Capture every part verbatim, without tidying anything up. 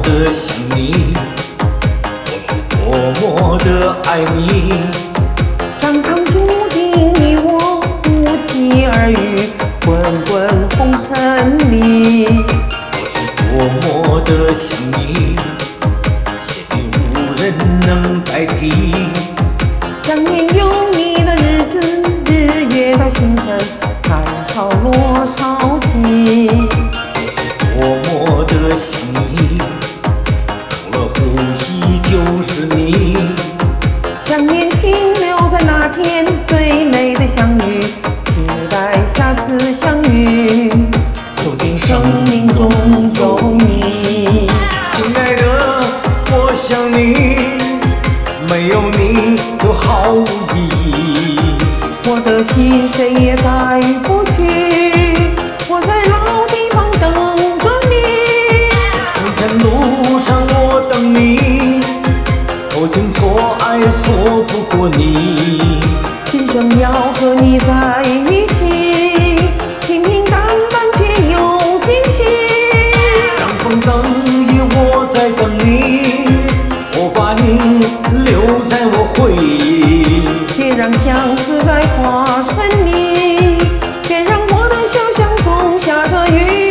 的想你，我是多么的爱你。 上苍注定你我不期而遇，滚滚红尘里。 我是多么的想你，写的无人能代替。 想念有你的日子，日月到星辰，寒潮落潮起。 我是多么的想你，除了呼吸就是你。 想念停留在那天最美的相遇，期待下次相遇，注定生命中有你。 亲爱的，我想你，没有你就毫无意义。 我的心谁也带不去，我在老地方等着你。 红尘路上我等你，多情多爱错不过你。 今生要和你在一起，平平淡淡却有惊喜。 让风等雨，我在等你，我把你留在我回忆。 别让相思在化成泥，别让我的小巷中下着雨。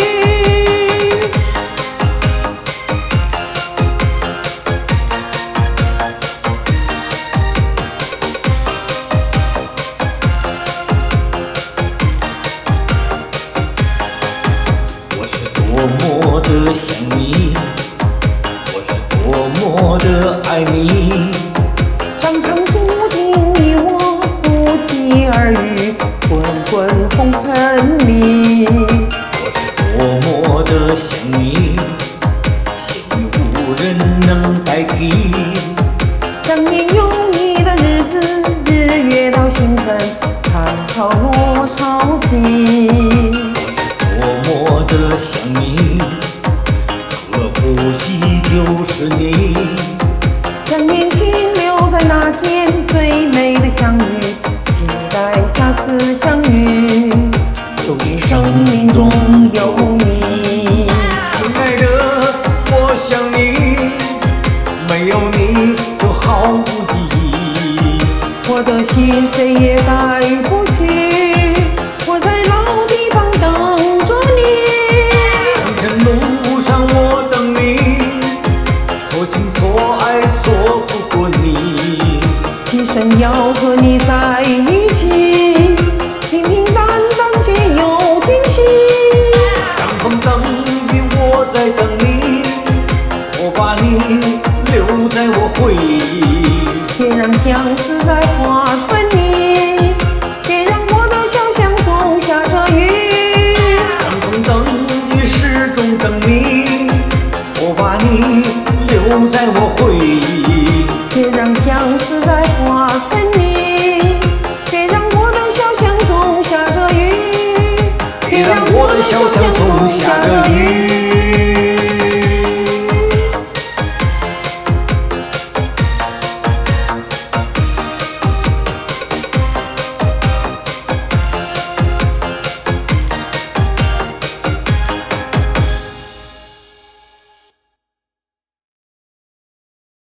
我是多么的想你，我是多么的爱你。 上苍注定你我不期而遇，滚滚红尘里。 我是多么的想你，写的无人能代替。 想念有你的日子，日月到星辰，寒潮落潮起。 多么的想你，除了呼吸就是你。 想念停留在那天最美的相遇，期待下次相遇，注定生命中有你。 亲爱的，我想你，没有你就毫无意义。 我的心谁也带不去，我在老地方等着你。 红尘路上我等你，说情说爱错不过你。 今生要和你在一起，平平淡淡却有惊喜。 让风等雨，我在等你，我把你留在我回忆。 别让相